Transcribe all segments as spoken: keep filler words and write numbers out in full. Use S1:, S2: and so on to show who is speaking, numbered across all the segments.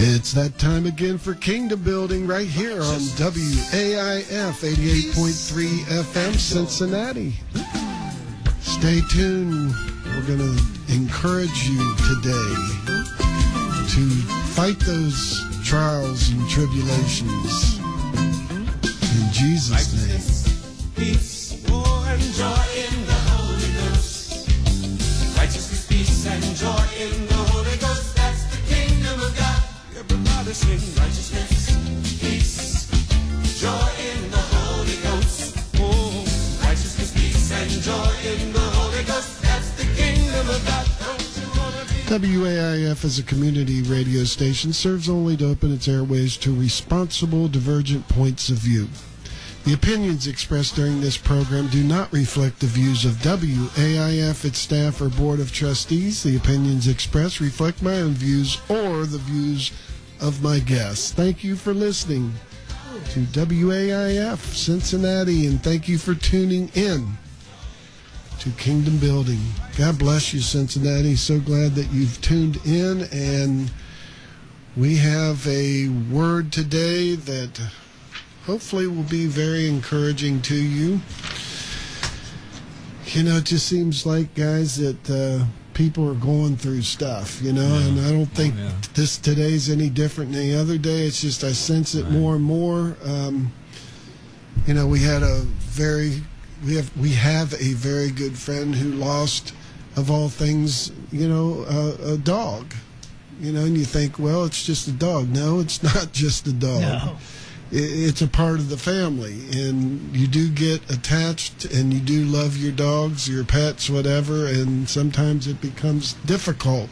S1: It's that time again for Kingdom Building right here on W A I F eighty-eight point three F M Cincinnati. Stay tuned. We're going to encourage you today to fight those trials and tribulations in Jesus' name.
S2: Peace, war, and joy in the Holy Ghost. Righteousness, peace, and joy in the Holy Ghost. That's the kingdom of God. Everybody sing righteousness, peace, joy in the Holy Ghost. Oh, righteousness, peace, and joy in the Holy Ghost. That's the kingdom of God. Don't you wanna be?
S1: W A I F is a community radio station, serves only to open its airways to responsible, divergent points of view. The opinions expressed during this program do not reflect the views of W A I F, its staff, or Board of Trustees. The opinions expressed reflect my own views or the views of my guests. Thank you for listening to W A I F Cincinnati, and thank you for tuning in to Kingdom Building. God bless you, Cincinnati. So glad that you've tuned in, and we have a word today that hopefully will be very encouraging to you. You know, it just seems like, guys, that uh, people are going through stuff, you know, yeah. and I don't think oh, yeah. this today's any different than the other day. It's just I sense it right. more and more. Um, you know, we had a very, we have we have a very good friend who lost, of all things, you know, a, a dog. You know, and you think, well, it's just a dog. No, it's not just a dog.
S3: No.
S1: It's a part of the family, and you do get attached, and you do love your dogs, your pets, whatever, and sometimes it becomes difficult.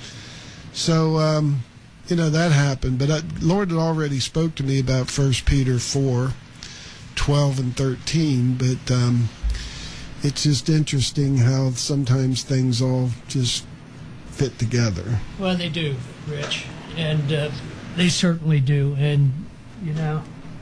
S1: So, um, you know, that happened. But I, Lord had already spoke to me about First Peter four, twelve and thirteen, but um, it's just interesting how sometimes things all just fit together.
S3: Well, they do, Rich, and uh, they certainly do, and, you know,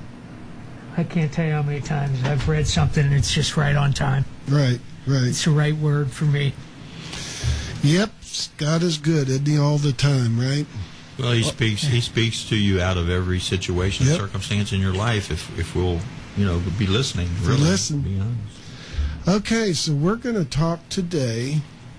S3: I can't tell you how many times I've read something and it's just right on time.
S1: Right, right.
S3: It's the right word for me.
S1: Yep, God is good, isn't he, all the time, right?
S4: Well, he speaks He speaks to you out of every situation,
S1: Yep.
S4: circumstance in your life if if we'll, you know, be listening.
S1: If we
S4: Really,
S1: listen.
S4: to be honest.
S1: Okay, so we're going to talk today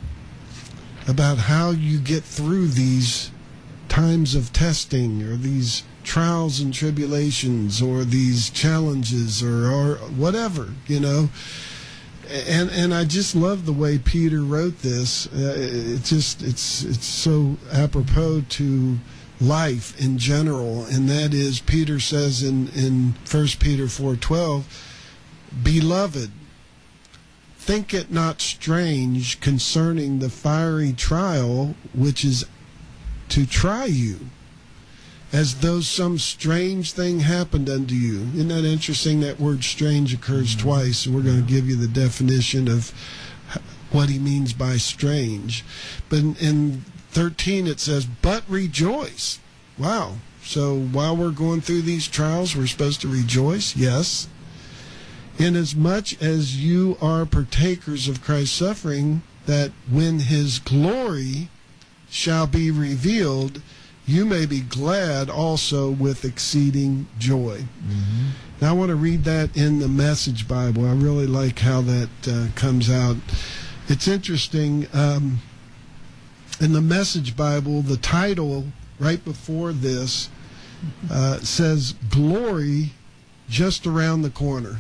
S1: about how you get through these times of testing or these trials and tribulations or these challenges or, or whatever, you know. And and I just love the way Peter wrote this. Uh, it just it's it's so apropos to life in general, and that is Peter says in in First Peter four twelve, "Beloved, think it not strange concerning the fiery trial which is to try you, as though some strange thing happened unto you." Isn't that interesting? That word strange occurs mm-hmm. twice, and we're going to give you the definition of what he means by strange. But in, in thirteen it says, "But rejoice." Wow. So while we're going through these trials, we're supposed to rejoice? Yes. "Inasmuch as you are partakers of Christ's suffering, that when his glory shall be revealed, you may be glad also with exceeding joy." Mm-hmm. Now, I want to read that in the Message Bible. I really like how that uh, comes out. It's interesting. Um, in the Message Bible, the title right before this uh, says, "Glory just around the corner."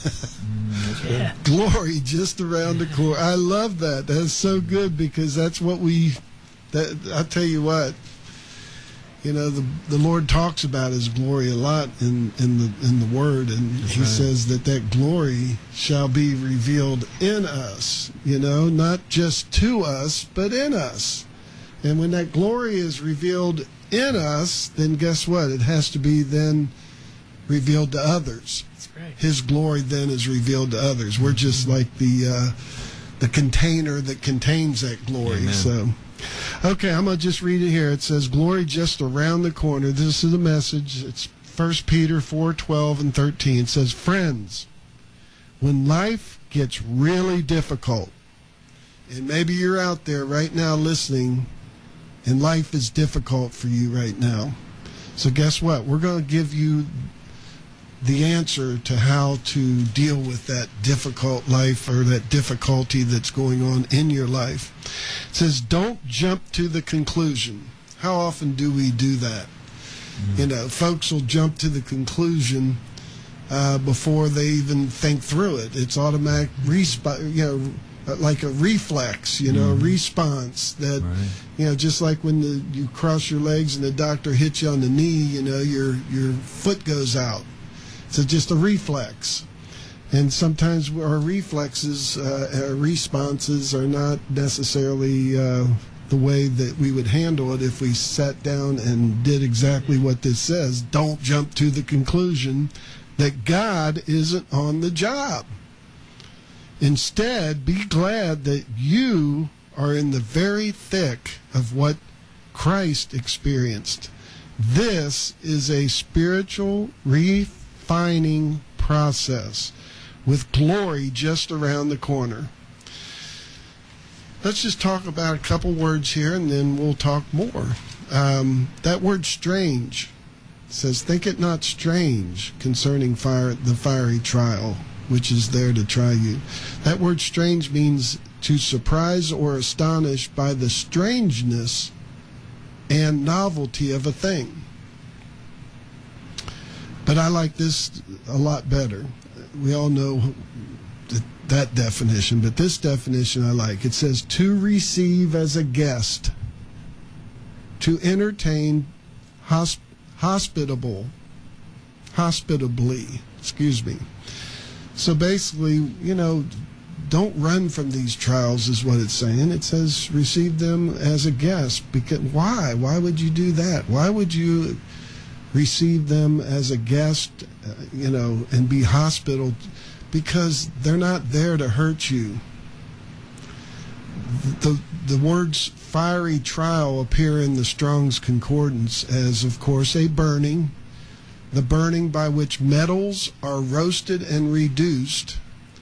S4: mm,
S3: yeah.
S1: Glory just around the corner. I love that. That's so good, because that's what we, that, I'll tell you what, you know, the the Lord talks about his glory a lot in, in the in the Word, and
S4: That's
S1: he
S4: right.
S1: says that that glory shall be revealed in us, you know, not just to us, but in us. And when that glory is revealed in us, then guess what? It has to be then revealed to others.
S3: That's right.
S1: His glory then is revealed to others. We're just like the uh, the container that contains that glory.
S4: Amen.
S1: So, okay, I'm going to just read it here. It says, "Glory just around the corner." This is the Message. It's First Peter four twelve and thirteen. It says, "Friends, when life gets really difficult," and maybe you're out there right now listening, and life is difficult for you right now. So guess what? We're going to give you the answer to how to deal with that difficult life or that difficulty that's going on in your life. It says, don't jump to the conclusion. How often do we do that? Mm-hmm. You know, folks will jump to the conclusion uh, before they even think through it. It's automatic, resp- you know, like a reflex, you know, mm-hmm. a response that, right. you know, just like when the, you cross your legs and the doctor hits you on the knee, you know, your your foot goes out. So just a reflex. And sometimes our reflexes, uh, our responses are not necessarily uh, the way that we would handle it if we sat down and did exactly what this says. Don't jump to the conclusion that God isn't on the job. Instead, be glad that you are in the very thick of what Christ experienced. This is a spiritual refinement. Refining process with glory just around the corner. Let's just talk about a couple words here and then we'll talk more. Um, that word strange says, think it not strange concerning fire, the fiery trial which is there to try you. That word strange means to surprise or astonish by the strangeness and novelty of a thing. But I like this a lot better. We all know th- that definition, but this definition I like. It says, to receive as a guest, to entertain hosp- hospitable, hospitably, excuse me. So basically, you know, don't run from these trials is what it's saying. It says receive them as a guest. Because why? Why would you do that? Why would you receive them as a guest, uh, you know, and be hospitable? Because they're not there to hurt you. The the words fiery trial appear in the Strong's Concordance as, of course, a burning, the burning by which metals are roasted and reduced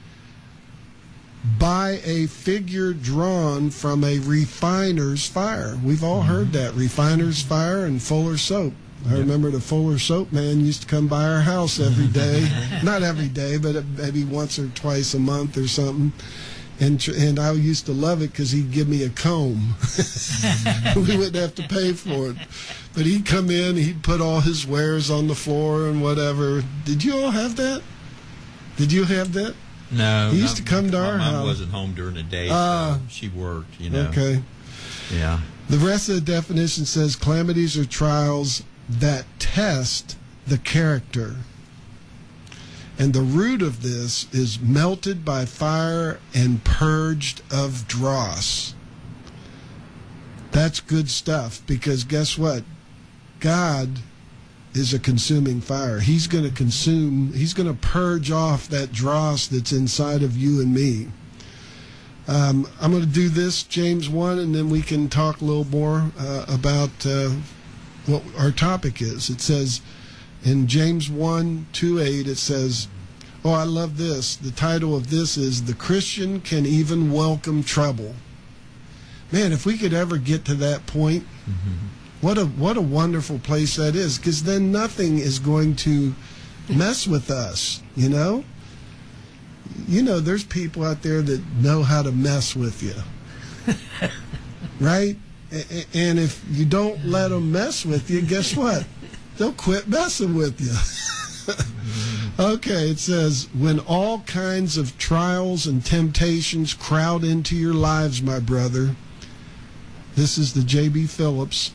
S1: by a figure drawn from a refiner's fire. We've all heard that, refiner's fire and Fuller soap. I remember the Fuller soap man used to come by our house every day. Not every day, but maybe once or twice a month or something. And tr- and I used to love it because he'd give me a comb. We wouldn't have to pay for it. But he'd come in, he'd put all his wares on the floor and whatever. Did you all have that? Did you have that?
S4: No.
S1: He used
S4: not,
S1: to come to
S4: my
S1: our
S4: mom
S1: house.
S4: wasn't home during the day, so
S1: Uh,
S4: she worked, you know.
S1: Okay.
S4: Yeah.
S1: The rest of the definition says calamities or trials that test the character. And the root of this is melted by fire and purged of dross. That's good stuff, because guess what? God is a consuming fire. He's going to consume, he's going to purge off that dross that's inside of you and me. Um, I'm going to do this, James one, and then we can talk a little more uh, about uh, what our topic is. It says in James one, two, eight, it says, oh, I love this. The title of this is, The Christian Can Even Welcome Trouble. Man, if we could ever get to that point, mm-hmm. what a what a wonderful place that is, because then nothing is going to mess with us, you know? You know, there's people out there that know how to mess with you, right? And if you don't let them mess with you, guess what? They'll quit messing with you. Okay, it says, when all kinds of trials and temptations crowd into your lives, my brother, this is the J B. Phillips,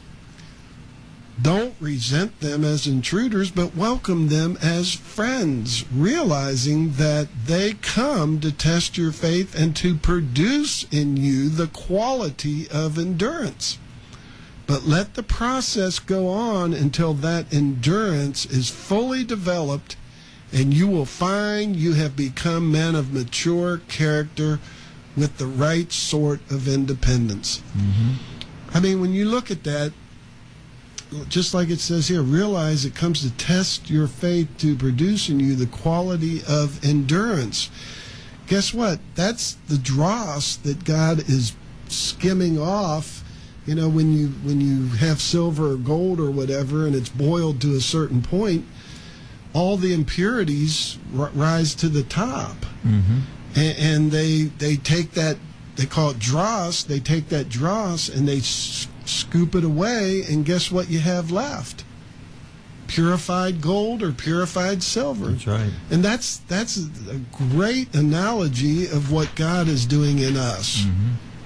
S1: don't resent them as intruders, but welcome them as friends, realizing that they come to test your faith and to produce in you the quality of endurance. But let the process go on until that endurance is fully developed, and you will find you have become men of mature character with the right sort of independence. Mm-hmm. I mean, when you look at that, just like it says here, realize it comes to test your faith to produce in you the quality of endurance. Guess what? That's the dross that God is skimming off You know, when you when you have silver or gold or whatever, and it's boiled to a certain point, all the impurities r- rise to the top,
S4: Mm-hmm.
S1: and, and they they take that, they call it dross. They take that dross and they s- scoop it away, and guess what you have left? Purified gold or purified silver.
S4: That's right.
S1: And that's that's a great analogy of what God is doing in us.
S4: Mm-hmm.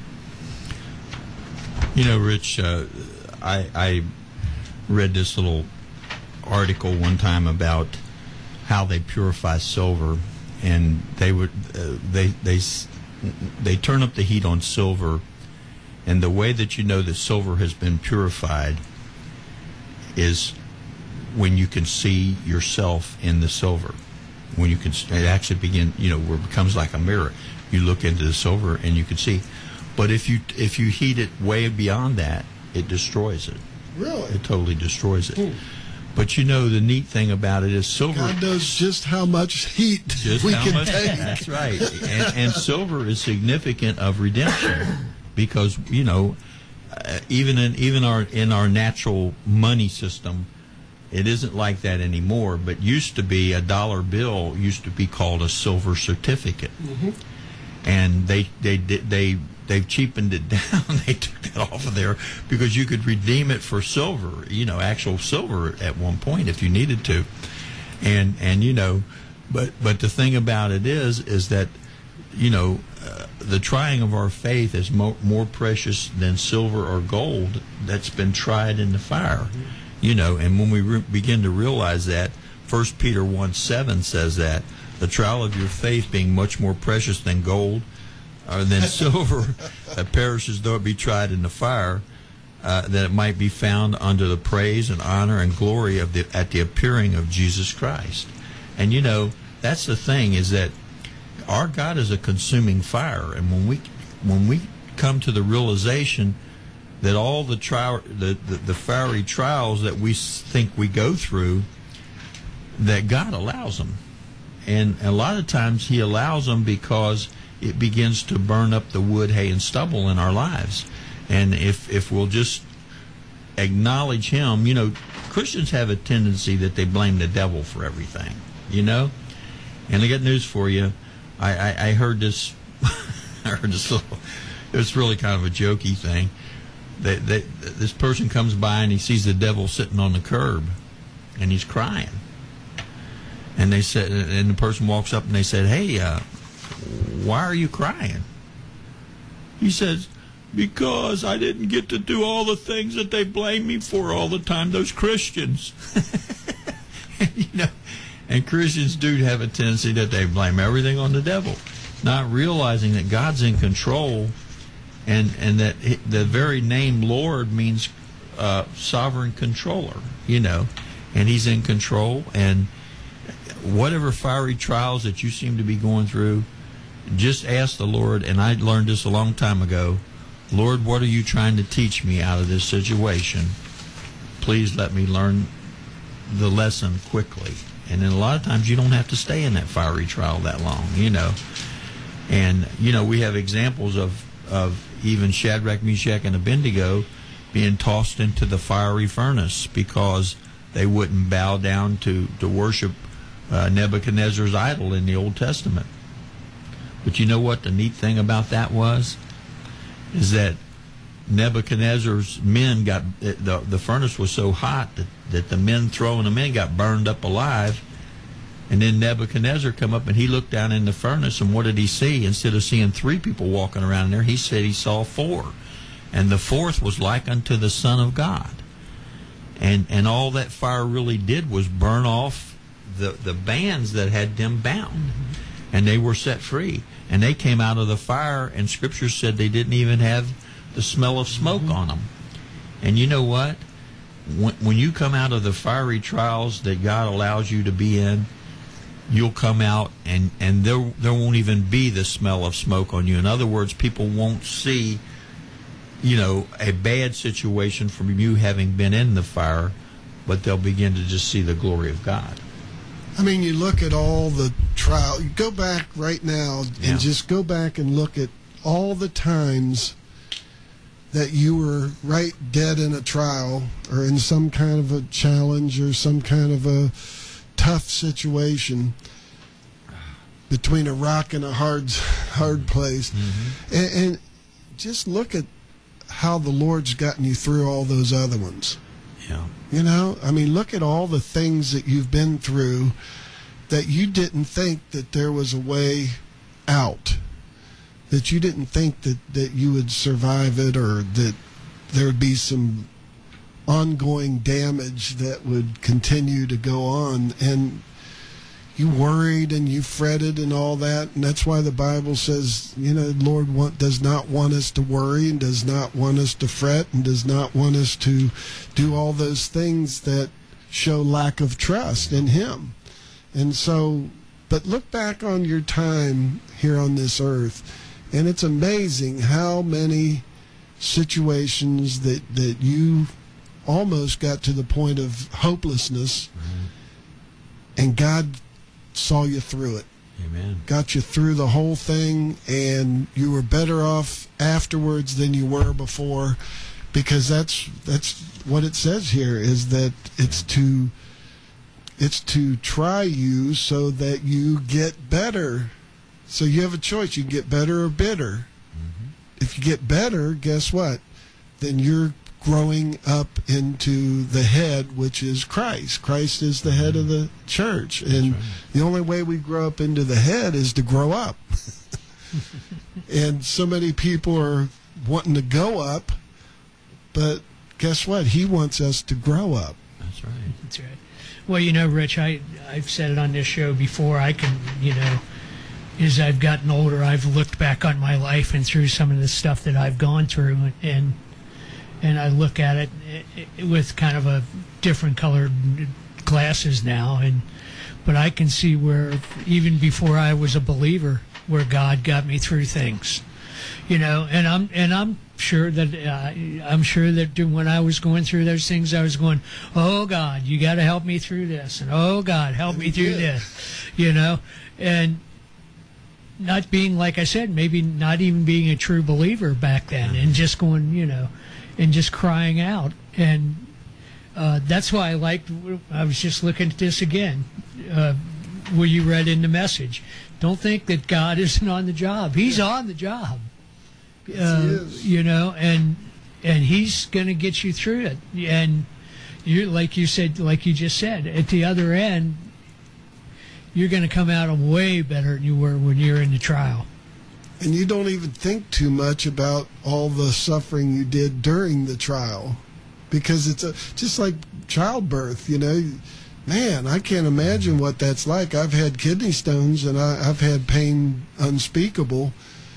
S4: You know, Rich, uh, I, I read this little article one time about how they purify silver, and they would uh, they they s- they turn up the heat on silver, and the way that you know that silver has been purified is when you can see yourself in the silver. When you can, it actually begin, you know, where it becomes like a mirror. You look into the silver and you can see. But if you if you heat it way beyond that, it destroys it.
S1: Really?
S4: It totally destroys it.
S1: Hmm.
S4: But you know, the neat thing about it is silver.
S1: God knows just how much heat
S4: Just
S1: we
S4: how
S1: can
S4: much,
S1: take.
S4: That's right. And, and silver is significant of redemption because, you know, uh, even in even our in our natural money system, it isn't like that anymore. But used to be a dollar bill used to be called a silver certificate,
S1: Mm-hmm.
S4: and they they did they. They've cheapened it down. They took that off of there because you could redeem it for silver, you know, actual silver at one point if you needed to. And and you know, but but the thing about it is is that, you know, uh, the trying of our faith is mo- more precious than silver or gold that's been tried in the fire. You know, and when we re- begin to realize that, First Peter one seven says that the trial of your faith being much more precious than gold or than silver that perishes though it be tried in the fire, uh, that it might be found under the praise and honor and glory of the at the appearing of Jesus Christ. And you know, that's the thing, is that our God is a consuming fire, and when we when we come to the realization that all the trial the, the, the fiery trials that we s- think we go through, that God allows them. And a lot of times he allows them because it begins to burn up the wood, hay, and stubble in our lives. And if if we'll just acknowledge him, you know, Christians have a tendency that they blame the devil for everything, you know? And I got news for you. I, I, I heard this, I heard this little, it was really kind of a jokey thing. That, that this person comes by and he sees the devil sitting on the curb and he's crying. And they said, and the person walks up and they said, "Hey, uh, why are you crying?" He says, "Because I didn't get to do all the things that they blame me for all the time, those Christians." And, you know, and Christians do have a tendency that they blame everything on the devil, not realizing that God's in control, and, and that the very name Lord means uh, sovereign controller, you know, and he's in control. And whatever fiery trials that you seem to be going through, just ask the Lord, and I learned this a long time ago, "Lord, what are you trying to teach me out of this situation? Please let me learn the lesson quickly." And then a lot of times you don't have to stay in that fiery trial that long, you know. And, you know, we have examples of, of even Shadrach, Meshach, and Abednego being tossed into the fiery furnace because they wouldn't bow down to, to worship uh, Nebuchadnezzar's idol in the Old Testament. But you know what the neat thing about that was? Is that Nebuchadnezzar's men got, the, the furnace was so hot that, that the men throwing them in got burned up alive. And then Nebuchadnezzar come up and he looked down in the furnace, and what did he see? Instead of seeing three people walking around there, he said he saw four. And the fourth was like unto the Son of God. And and all that fire really did was burn off the, the bands that had them bound. And they were set free. And they came out of the fire, and Scripture said they didn't even have the smell of smoke mm-hmm. on them. And you know what? When, when you come out of the fiery trials that God allows you to be in, you'll come out and, and there, there won't even be the smell of smoke on you. In other words, people won't see, you know, a bad situation from you having been in the fire, but they'll begin to just see the glory of God.
S1: I mean, you look at all the trial. You go back right now and
S4: Yeah.
S1: just go back and look at all the times that you were right dead in a trial or in some kind of a challenge or some kind of a tough situation between a rock and a hard hard place. Mm-hmm. and, and just look at how the Lord's gotten you through all those other ones.
S4: Yeah.
S1: You know, I mean, look at all the things that you've been through that you didn't think that there was a way out, that you didn't think that, that you would survive it, or that there would be some ongoing damage that would continue to go on. And you worried and you fretted and all that. And that's why the Bible says, you know, the Lord want, does not want us to worry and does not want us to fret and does not want us to do all those things that show lack of trust in Him. And so, but look back on your time here on this earth, and it's amazing how many situations that, that you almost got to the point of hopelessness, mm-hmm. and God saw you through it.
S4: Amen.
S1: Got you through the whole thing, and you were better off afterwards than you were before, because that's that's what it says here, is that it's to it's to try you so that you get better. So you have a choice. You can get better or bitter. Mm-hmm. If you get better, guess what? Then you're growing up into the head, which is Christ. Christ is the head of the church. And right. the only way we grow up into the head is to grow up. And so many people are wanting to go up, but guess what? He wants us to grow up.
S4: That's right.
S3: That's right. Well, you know, Rich, I, I've said it on this show before. I can, you know, as I've gotten older, I've looked back on my life and through some of the stuff that I've gone through, and and I look at it with kind of a different colored glasses now, and but I can see where even before I was a believer, where God got me through things, you know, and I'm and I'm sure that uh, I'm sure that when I was going through those things, I was going, oh God, you got to help me through this, and oh God, help me through this, you know, and not being, like I said, maybe not even being a true believer back then, and just going, you know, and just crying out. And uh, that's why I liked, I was just looking at this again, uh, where you read in the message. Don't think that God isn't on the job. He's yeah. on the job.
S1: Yes,
S3: uh,
S1: he is.
S3: You know, and and He's going to get you through it. And you, like you said, like you just said, at the other end, you're going to come out way better than you were when you're in the trial.
S1: And you don't even think too much about all the suffering you did during the trial, because it's a, just like childbirth, you know. Man, I can't imagine what that's like. I've had kidney stones, and I, I've had pain unspeakable,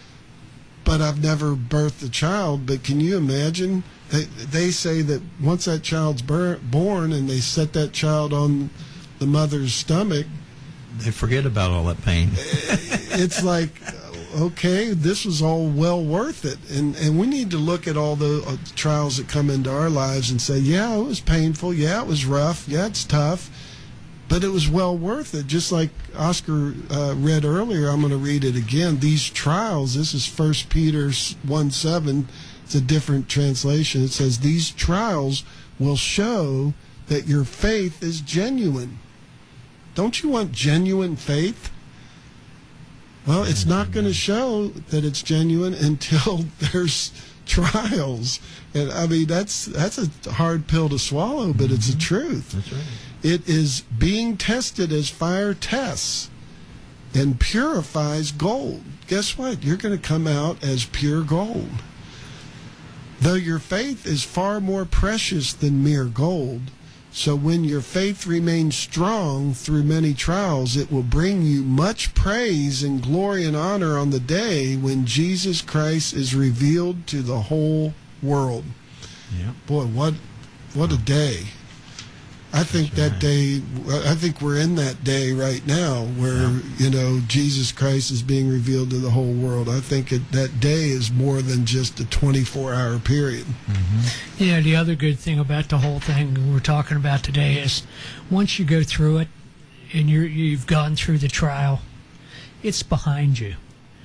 S1: but I've never birthed a child. But can you imagine? They, they say that once that child's bur- born and they set that child on the mother's stomach,
S4: they forget about all that pain.
S1: It's like, okay, this was all well worth it. And and we need to look at all the uh, trials that come into our lives and say, yeah, it was painful. Yeah, it was rough. Yeah, it's tough. But it was well worth it. Just like Oscar uh, read earlier, I'm going to read it again. These trials, this is First Peter one seven. It's a different translation. It says, these trials will show that your faith is genuine. Don't you want genuine faith? Well, it's not going to show that it's genuine until there's trials. And I mean, that's that's a hard pill to swallow, but mm-hmm. it's the truth.
S4: That's right.
S1: It is being tested as fire tests and purifies gold. Guess what? You're going to come out as pure gold. Though your faith is far more precious than mere gold, so when your faith remains strong through many trials, it will bring you much praise and glory and honor on the day when Jesus Christ is revealed to the whole world.
S4: Yeah.
S1: Boy, what what a day. I think
S4: That's
S1: that
S4: right.
S1: day, I think we're in that day right now where,
S4: Yeah.
S1: you know, Jesus Christ is being revealed to the whole world. I think it, that day is more than just a twenty-four hour period.
S4: Mm-hmm.
S3: You know, the other good thing about the whole thing we're talking about today is once you go through it and you're, you've gone through the trial, it's behind you.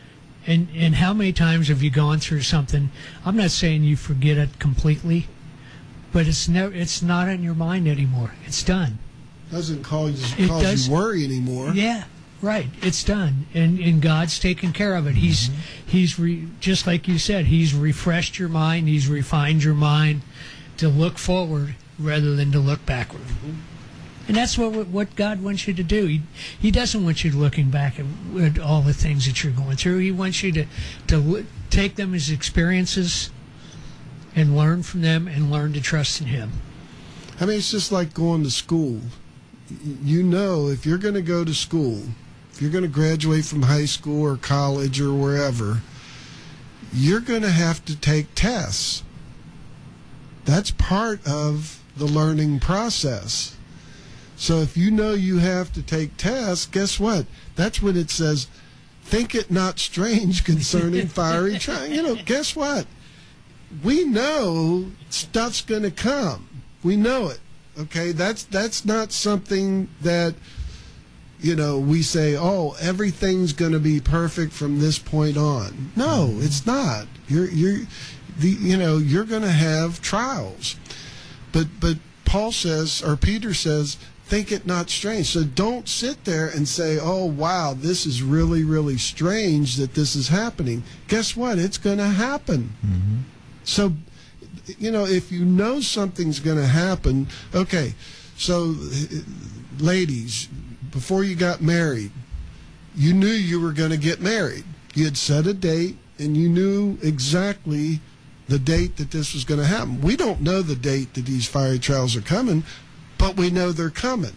S3: And and how many times have you gone through something? I'm not saying you forget it completely, but it's no, it's not in your mind anymore. It's done.
S1: Doesn't cause,
S3: It
S1: cause
S3: does-
S1: you worry anymore.
S3: Yeah, right. It's done, and and God's taken care of it. He's he's re, just like you said. He's refreshed your mind. He's refined your mind to look forward rather than to look backward. And that's what what God wants you to do. He He doesn't want you looking back at, at all the things that you're going through. He wants you to to l- take them as experiences and learn from them and learn to trust in Him.
S1: I mean, it's just like going to school. Y- You know, if you're going to go to school, if you're going to graduate from high school or college or wherever, you're going to have to take tests. That's part of the learning process. So if you know you have to take tests, guess what? That's when it says, think it not strange concerning fiery trial. You know, guess what? We know stuff's going to come. We know it. Okay, that's that's not something that, you know, we say, oh, everything's going to be perfect from this point on. No, it's not. You're you're the you know you're going to have trials, but but Paul says, or Peter says, think it not strange. So don't sit there and say, oh, wow, this is really, really strange that this is happening. Guess what? It's going to happen.
S4: Mm-hmm.
S1: So, you know, if you know something's going to happen, okay, so ladies, before you got married, you knew you were going to get married. You had set a date, and you knew exactly the date that this was going to happen. We don't know the date that these fiery trials are coming, but we know they're coming.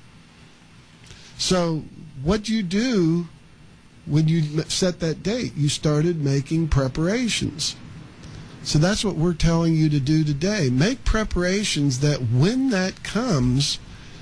S1: So what you do when you set that date, you started making preparations. So that's what we're telling you to do today. Make preparations that when that comes,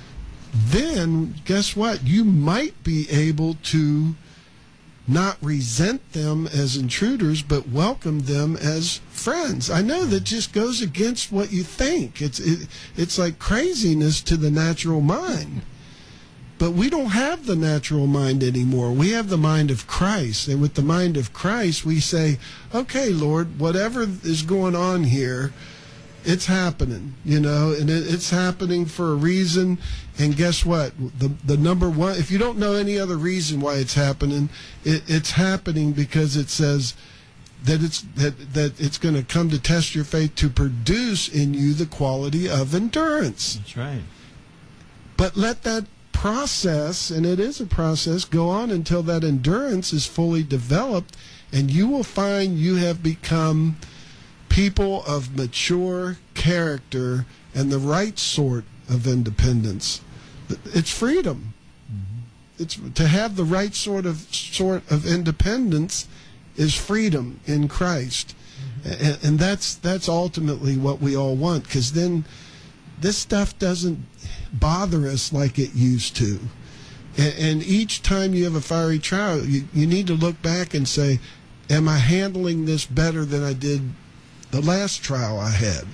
S1: then guess what? You might be able to not resent them as intruders, but welcome them as friends. I know that just goes against what you think. It's it, it's like craziness to the natural mind. But we don't have the natural mind anymore. We have the mind of Christ. And with the mind of Christ, we say, okay, Lord, whatever is going on here, it's happening, you know, and it, it's happening for a reason. And guess what? The the number one, if you don't know any other reason why it's happening, it, it's happening because it says that it's that, that it's going to come to test your faith to produce in you the quality of endurance.
S4: That's right.
S1: But let that process, and it is a process, go on until that endurance is fully developed, and you will find you have become people of mature character and the right sort of independence. It's freedom. Mm-hmm. It's to have the right sort of sort of independence is freedom in Christ, mm-hmm. and, and that's that's ultimately what we all want. Because then this stuff doesn't bother us like it used to. And, and each time you have a fiery trial, you, you need to look back and say, am I handling this better than I did the last trial I had?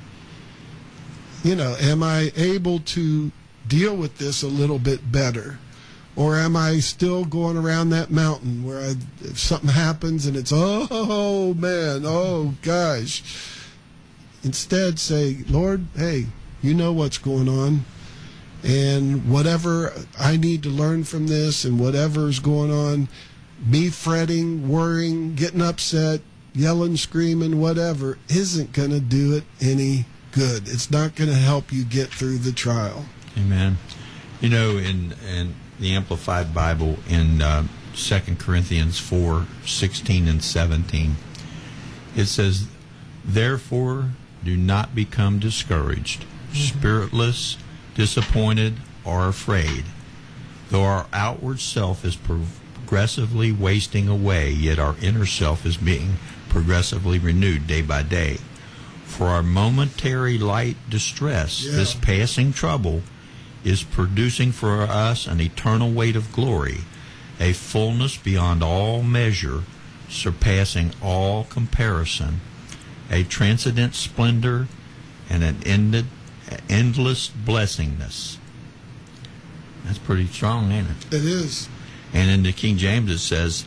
S1: You know, am I able to deal with this a little bit better? Or am I still going around that mountain where I, if something happens and it's, oh, man, oh, gosh. Instead, say, Lord, hey, you know what's going on. And whatever I need to learn from this and whatever's going on, me fretting, worrying, getting upset, yelling, screaming, whatever, isn't going to do it any good. It's not going to help you get through the trial.
S4: Amen. You know, in, in the Amplified Bible, in uh, Second Corinthians four, sixteen and seventeen, it says, therefore do not become discouraged, spiritless, disappointed, or afraid. Though our outward self is progressively wasting away, yet our inner self is being progressively renewed day by day. For our momentary light distress,
S1: Yeah.
S4: this passing trouble, is producing for us an eternal weight of glory, a fullness beyond all measure, surpassing all comparison, a transcendent splendor, and an ended, endless blessingness. That's pretty strong, ain't it?
S1: It is.
S4: And in the King James it says,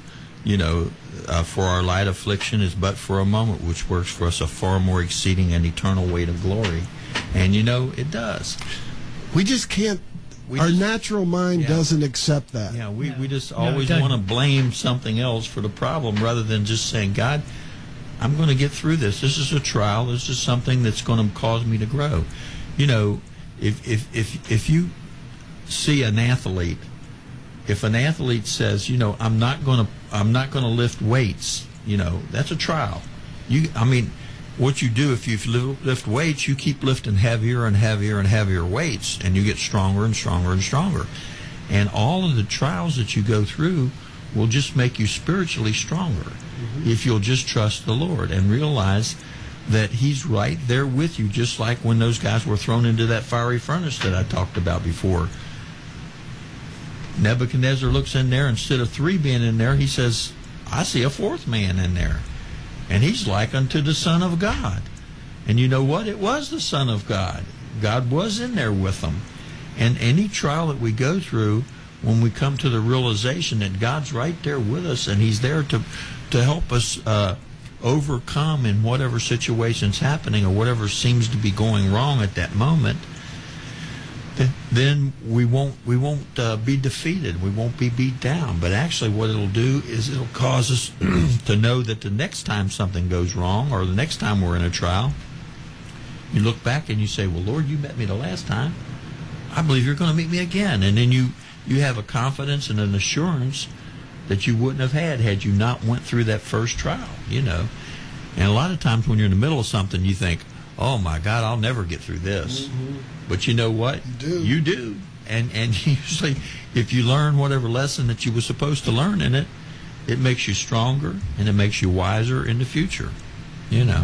S4: you know, uh, for our light affliction is but for a moment, which works for us a far more exceeding and eternal weight of glory. And, you know, it does.
S1: We just can't,
S4: We
S1: our
S4: just-
S1: natural mind
S4: Yeah.
S1: doesn't accept that.
S4: Yeah, we,
S3: No.
S4: we just
S3: No,
S4: always
S3: it doesn't.
S4: want to blame something else for the problem rather than just saying, God, I'm going to get through this. This is a trial. This is something that's going to cause me to grow. You know, if if if, if you see an athlete, if an athlete says, you know, I'm not going to I'm not going to lift weights, you know, that's a trial. You, I mean, what you do if you li- lift weights, you keep lifting heavier and heavier and heavier weights, and you get stronger and stronger and stronger. And all of the trials that you go through will just make you spiritually stronger if you'll just trust the Lord and realize that He's right there with you, just like when those guys were thrown into that fiery furnace that I talked about before. Nebuchadnezzar looks in there, instead of three being in there, he says, I see a fourth man in there. And he's like unto the Son of God. And you know what? It was the Son of God. God was in there with them. And any trial that we go through, when we come to the realization that God's right there with us and He's there to, to help us uh, overcome in whatever situation's happening or whatever seems to be going wrong at that moment, then we won't we won't uh, be defeated. We won't be beat down. But actually what it'll do is it'll cause us to know that the next time something goes wrong or the next time we're in a trial, you look back and you say, well, Lord, you met me the last time. I believe you're going to meet me again. And then you, you have a confidence and an assurance that you wouldn't have had had you not went through that first trial, you know. And a lot of times when you're in the middle of something, you think, oh, my God, I'll never get through this. Mm-hmm. But you know what?
S1: You do.
S4: You do. And and usually, if you learn whatever lesson that you were supposed to learn in it, it makes you stronger and it makes you wiser in the future. You know.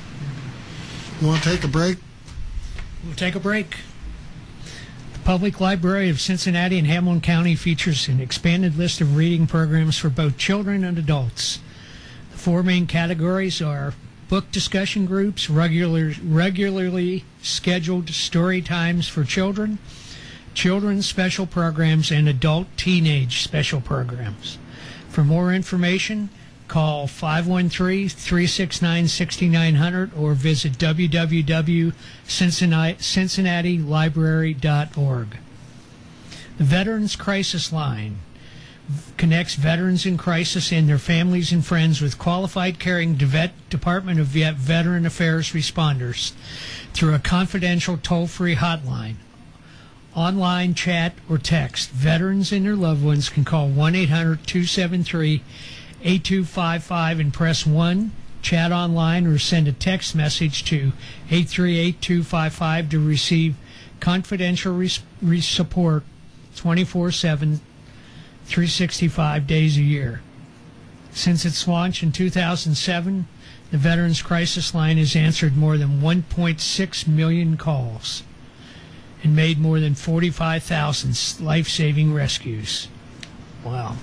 S1: You want to take a break?
S3: We'll take a break. The Public Library of Cincinnati and Hamilton County features an expanded list of reading programs for both children and adults. The four main categories are book discussion groups, regular, regularly scheduled story times for children, children's special programs, and adult teenage special programs. For more information, call five one three, three six nine, six nine zero zero or visit w w w dot cincinnati library dot org. The Veterans Crisis Line connects veterans in crisis and their families and friends with qualified caring Department of Veteran Affairs responders through a confidential toll-free hotline. Online, chat, or text. Veterans and their loved ones can call one eight hundred, two seven three, eight two five five and press one, chat online, or send a text message to eight three eight, two five five to receive confidential res- res- support twenty-four seven, three hundred sixty-five days a year. Since its launch in two thousand seven, the Veterans Crisis Line has answered more than one point six million calls and made more than forty-five thousand life-saving rescues. Wow.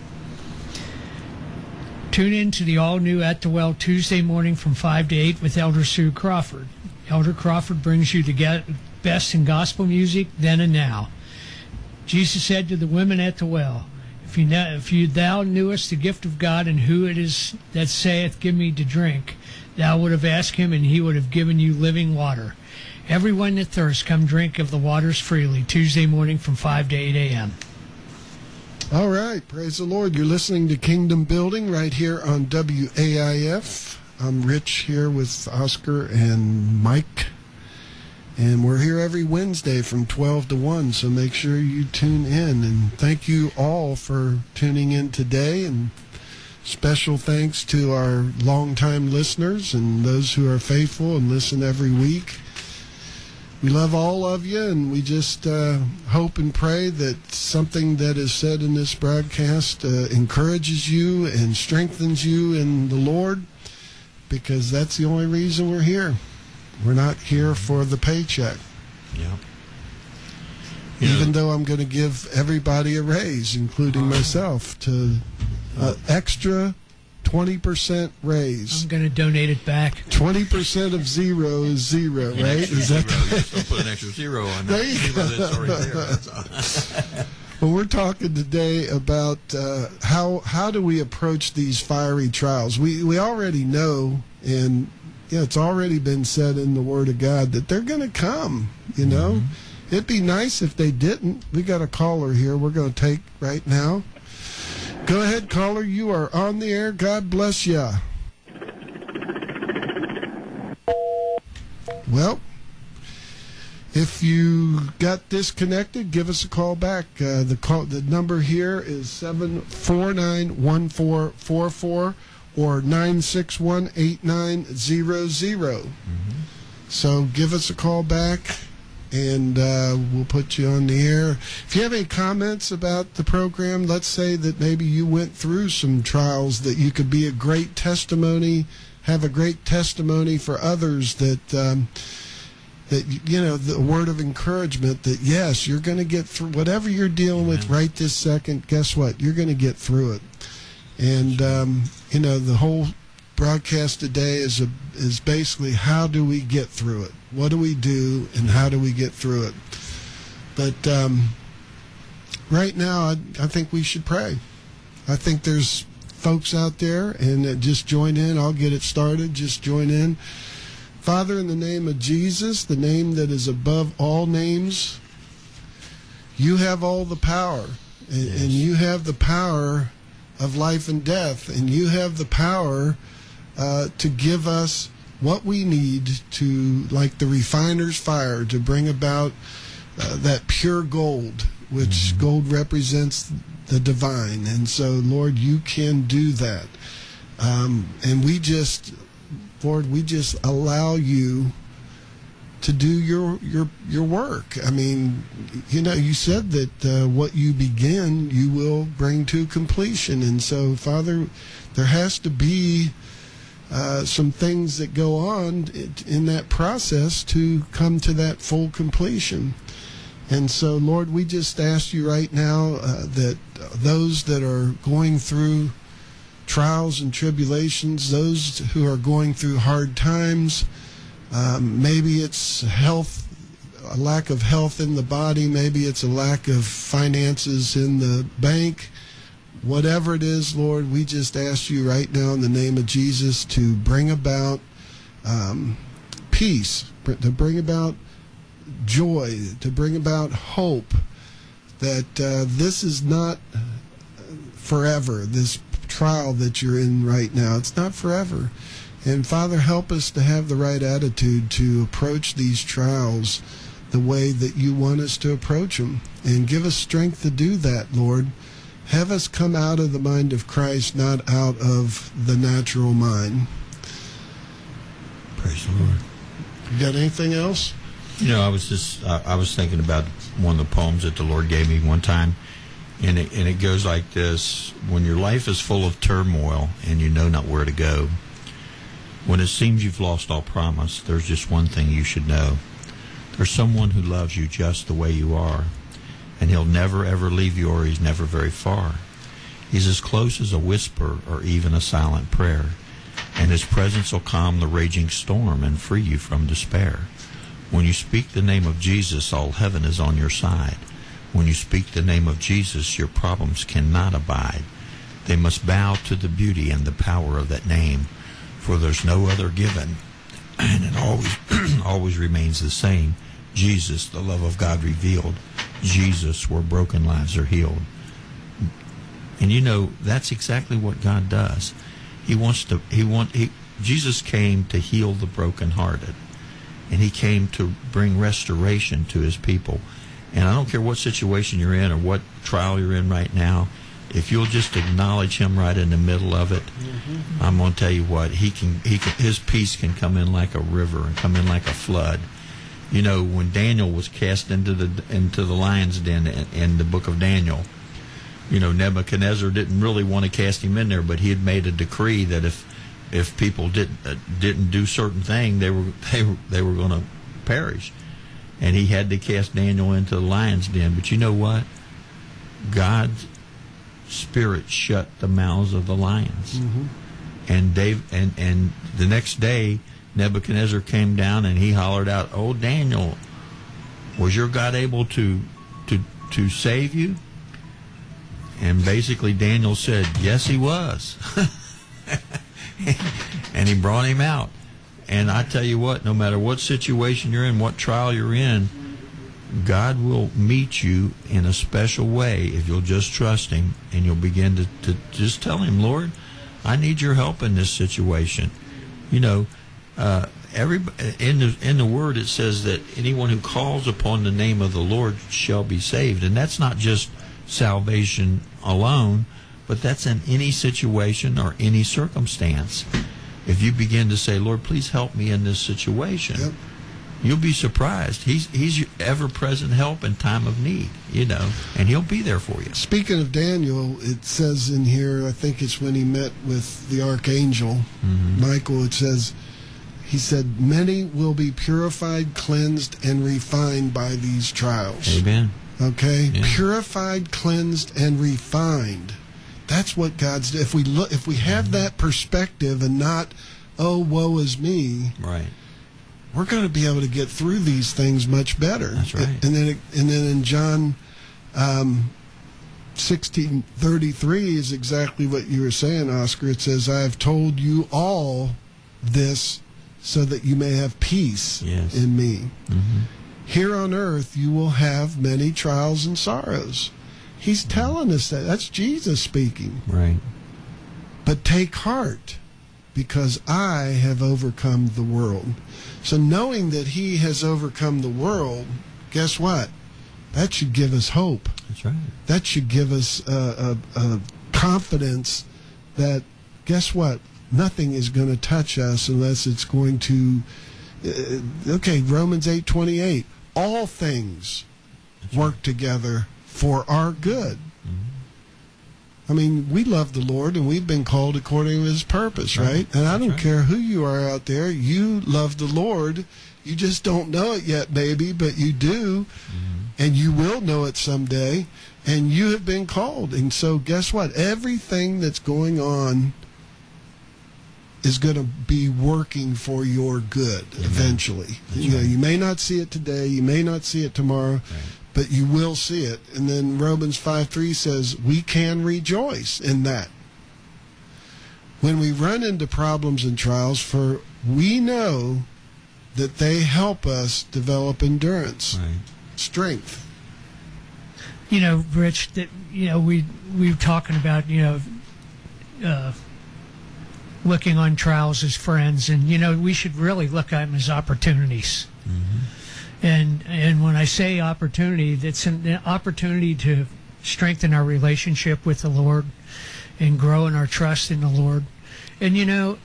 S3: Tune in to the all-new At the Well Tuesday morning from five to eight with Elder Sue Crawford. Elder Crawford brings you the best in gospel music then and now. Jesus said to the women at the well, If you, know, if you thou knewest the gift of God and who it is that saith, Give me to drink, thou would have asked him, and he would have given you living water. Everyone that thirsts, come drink of the waters freely. Tuesday morning from five to eight a.m.
S1: All right. Praise the Lord. You're listening to Kingdom Building right here on W A I F. I'm Rich here with Oscar and Mike. And we're here every Wednesday from twelve to one, so make sure you tune in. And thank you all for tuning in today. And special thanks to our longtime listeners and those who are faithful and listen every week. We love all of you, and we just uh, hope and pray that something that is said in this broadcast uh, encourages you and strengthens you in the Lord, because that's the only reason we're here. We're not here for the paycheck.
S4: Yeah.
S1: Even though I'm going to give everybody a raise, including myself, to an extra twenty percent raise.
S3: I'm going to donate it back.
S1: twenty percent of zero is zero, right? Is that
S4: Zero. You still put an extra zero on that.
S1: There you
S4: Zero
S1: go.
S4: that's already there. That's all.
S1: Well, we're talking today about uh, how how do we approach these fiery trials. We we already know, and yeah, it's already been said in the Word of God that they're going to come. You know, mm-hmm. It'd be nice if they didn't. We got a caller here. We're going to take right now. Go ahead, caller. You are on the air. God bless you. Well, if you got disconnected, give us a call back. Uh, the call, the number here is seven four nine, one four four four or nine six one, eight nine zero zero. Mm-hmm. So give us a call back, and uh, we'll put you on the air. If you have any comments about the program, let's say that maybe you went through some trials, that you could be a great testimony, have a great testimony for others, that... Um, that, you know, the word of encouragement that, yes, you're going to get through whatever you're dealing with right this second. Guess what? You're going to get through it. And, um, you know, the whole broadcast today is a, is basically how do we get through it? What do we do, and how do we get through it? But um, right now, I, I think we should pray. I think there's folks out there, and uh, just join in. I'll get it started. Just join in. Father, in the name of Jesus, the name that is above all names, you have all the power, and, yes. and you have the power of life and death, and you have the power uh, to give us what we need to, like the refiner's fire, to bring about uh, that pure gold, which mm-hmm. gold represents the divine. And so, Lord, you can do that. Um, and we just... Lord, we just allow you to do your your your work. I mean, you know, you said that uh, what you begin, you will bring to completion. And so, Father, there has to be uh, some things that go on in that process to come to that full completion. And so, Lord, we just ask you right now uh, that those that are going through trials and tribulations, those who are going through hard times, um, maybe it's health, a lack of health in the body, maybe it's a lack of finances in the bank, whatever it is, Lord, we just ask you right now in the name of Jesus to bring about um, peace, to bring about joy, to bring about hope, that uh, this is not forever, this trial that you're in right now. It's not forever. And Father, help us to have the right attitude to approach these trials the way that you want us to approach them. And give us strength to do that, Lord. Have us come out of the mind of Christ, not out of the natural mind.
S4: Praise the Lord.
S1: You got anything else?
S4: You know, I was just, I, I was thinking about one of the poems that the Lord gave me one time. And it, and it goes like this: when your life is full of turmoil and you know not where to go, when it seems you've lost all promise, there's just one thing you should know. There's someone who loves you just the way you are, and he'll never ever leave you, or he's never very far. He's as close as a whisper or even a silent prayer, and his presence will calm the raging storm and free you from despair. When you speak the name of Jesus, all heaven is on your side. When you speak the name of Jesus, your problems cannot abide. They must bow to the beauty and the power of that name, for there's no other given, and it always always remains the same. Jesus, the love of God revealed. Jesus, where broken lives are healed. And you know, that's exactly what God does. He wants to, he want, he, Jesus came to heal the brokenhearted, and he came to bring restoration to his people. And I don't care what situation you're in or what trial you're in right now, if you'll just acknowledge him right in the middle of it, mm-hmm. I'm going to tell you what, he can, he can, his peace can come in like a river and come in like a flood. You know, when Daniel was cast into the into the lion's den in, in the book of Daniel, you know, Nebuchadnezzar didn't really want to cast him in there, but he had made a decree that if if people didn't uh, didn't do certain thing, they were they were they were going to perish. And he had to cast Daniel into the lion's den. But you know what? God's Spirit shut the mouths of the lions. Mm-hmm. And Dave, and, and the next day, Nebuchadnezzar came down and he hollered out, "Oh, Daniel, was your God able to to to save you?" And basically Daniel said, yes, he was. And he brought him out. And I tell you what, no matter what situation you're in, what trial you're in, God will meet you in a special way if you'll just trust Him, and you'll begin to, to just tell Him, Lord, I need your help in this situation. You know, uh, every in the in the Word it says that anyone who calls upon the name of the Lord shall be saved, and that's not just salvation alone, but that's in any situation or any circumstance. If you begin to say, Lord, please help me in this situation, yep. You'll be surprised. He's He's your ever-present help in time of need, you know, and He'll be there for you.
S1: Speaking of Daniel, it says in here, I think it's when he met with the archangel, mm-hmm. Michael, it says, he said, many will be purified, cleansed, and refined by these trials.
S4: Amen.
S1: Okay?
S4: Yeah.
S1: Purified, cleansed, and refined. That's what God's... If we look, if we have that perspective and not, oh, woe is me...
S4: Right.
S1: We're going to be able to get through these things much better.
S4: That's right.
S1: And then, and then in John um, sixteen thirty-three is exactly what you were saying, Oscar. It says, "I have told you all this so that you may have peace
S4: yes.
S1: in me.
S4: Mm-hmm.
S1: Here on earth you will have many trials and sorrows." He's mm-hmm. telling us that. That's Jesus speaking.
S4: Right.
S1: But take heart, because I have overcome the world. So knowing that He has overcome the world, guess what? That should give us hope.
S4: That's right.
S1: That should give us a, a, a confidence that, guess what? Nothing is going to touch us unless it's going to... Uh, okay, Romans eight twenty-eight. All things That's work right. together for our good. Mm-hmm. I mean, we love the Lord, and we've been called according to His purpose, right? right? And I don't right. care who you are out there. You love the Lord. You just don't know it yet, baby, but you do, mm-hmm. and you will know it someday, and you have been called. And so guess what? Everything that's going on is going to be working for your good mm-hmm. eventually. That's you know, right. you may not see it today. You may not see it tomorrow. Right. But you will see it. And then Romans five three says we can rejoice in that. When we run into problems and trials, for we know that they help us develop endurance,
S4: right.
S1: strength.
S3: You know, Rich, that you know, we we were talking about, you know, uh, looking on trials as friends, and you know, we should really look at them as opportunities. Mm-hmm. And and when I say opportunity, that's an opportunity to strengthen our relationship with the Lord and grow in our trust in the Lord. And, you know,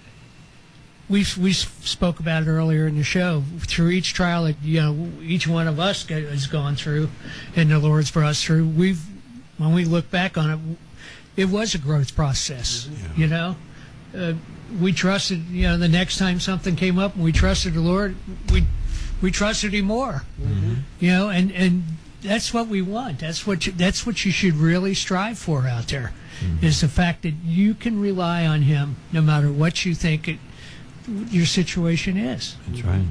S3: we we spoke about it earlier in the show. Through each trial that, you know, each one of us has gone through and the Lord's brought us through, we've, when we look back on it, it was a growth process, yeah. you know. Uh, we trusted, you know, the next time something came up and we trusted the Lord, we we trusted Him more, mm-hmm. you know, and, and that's what we want. That's what you, that's what you should really strive for out there, mm-hmm. is the fact that you can rely on Him no matter what you think it, your situation is.
S4: That's right.